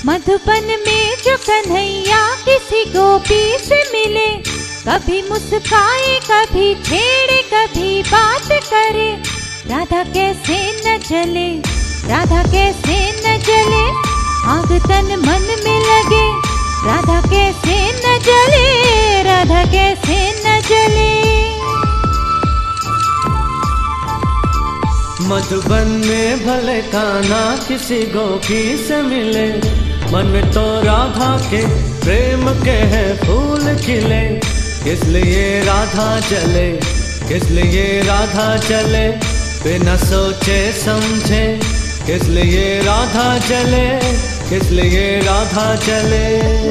मधुबन में जो कन्हैया किसी गोपी से मिले, कभी मुस्काए कभी छेड़े कभी बात करे। राधा कैसे न जले, राधा कैसे न जले, आग तन मन में लगे। राधा कैसे न जले, राधा कैसे न जले। मधुबन में भले कान्हा किसी गोपी से मिले, मन में तो राधा के प्रेम के हैं फूल खिले। किस लिए राधा जले, किस लिए राधा जले, बिना सोचे समझे। किस लिए राधा जले, किस लिए राधा जले।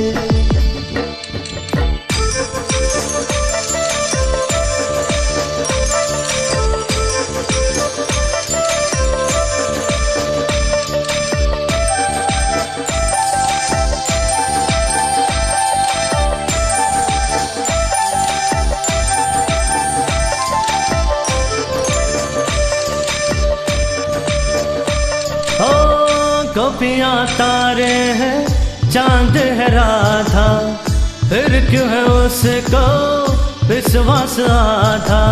गोपियाँ तारे हैं, चांद है राधा, फिर क्यों है उसको विश्वास आधा।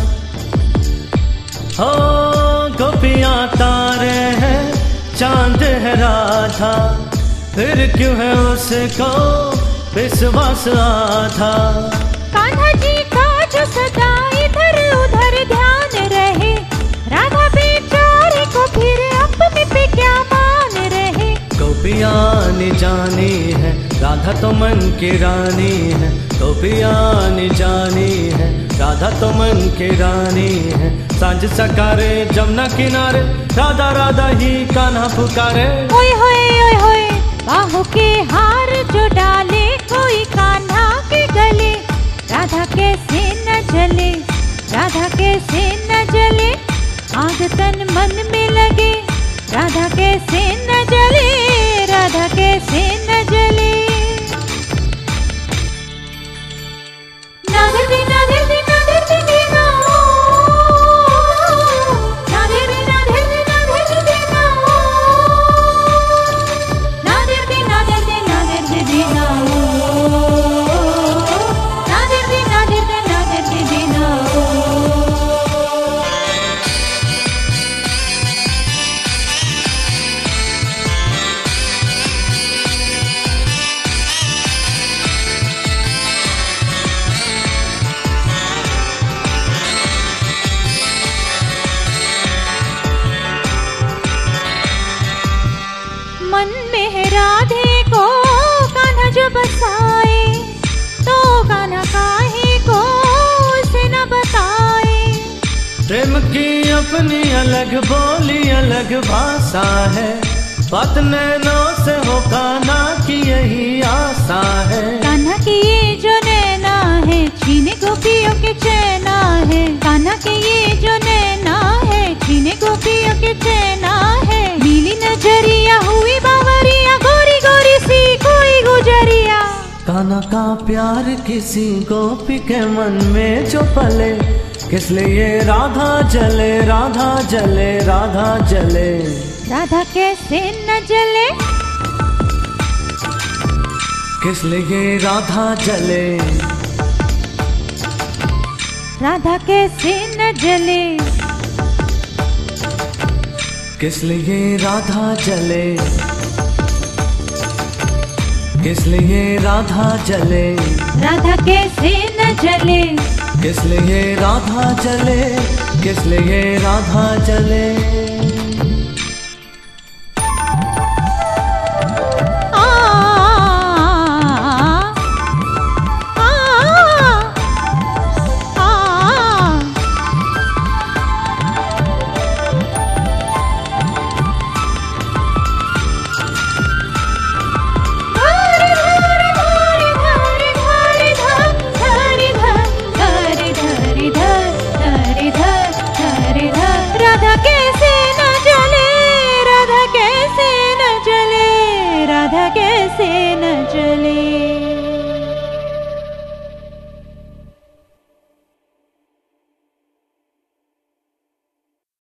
हो गोपियाँ तारे हैं, चांद है राधा, फिर क्यों है उसको विश्वास आधा। कान्हा जी का जो सदा इधर उधर ध्यान रहे, राधा बेचारे को फिर अपने पे क्या मान रहे। गोपियाँ ने जानी है, राधा तो मन की रानी है। गोपियाँ ने जानी है, राधा तो मन की रानी है। सांझ सकारे जमुना किनारे, राधा राधा ही कान्हा पुकारे। ओए होए ओए होए, बाहों के हार जो डाले कोई कान्हा के गले। राधा कैसे न जले, राधा कैसे न जले, आग तन मन में लगे। राधा कैसे न जले, राधा कैसे न जले। नादे नादे नादे नादे ना, नादे नादे नादे ना, नादे नादे नादे ना, नादे नादे ना। मन में है राधे को कान्हा जो बसाए, तो कान्हा काहे को उसे न बताए। प्रेम की अपनी अलग बोली अलग भाषा है, बात नैनों से हो कान्हा की यही आशा है। कान्हा की ये जो नैना है, छीने गोपियों के चैना है। कान्हा के ये जो नैना है, छीने गोपियों के चैना है। नीली नजरिया हुई बावरिया, गोरी गोरी सी कोई गुजरिया। कान्हा का प्यार किसी गोपी के मन में जो पले, किस लिए राधा जले, राधा जले, राधा जले। राधा कैसे न जले, किस लिए राधा जले। राधा कैसे न जले, किस लिए राधा जले। किस लिए राधा जले, राधा कैसे न जले। किस लिए राधा जले, किस लिए राधा जले। राधा कैसे न जले, राधा कैसे न जले, राधा कैसे न जले।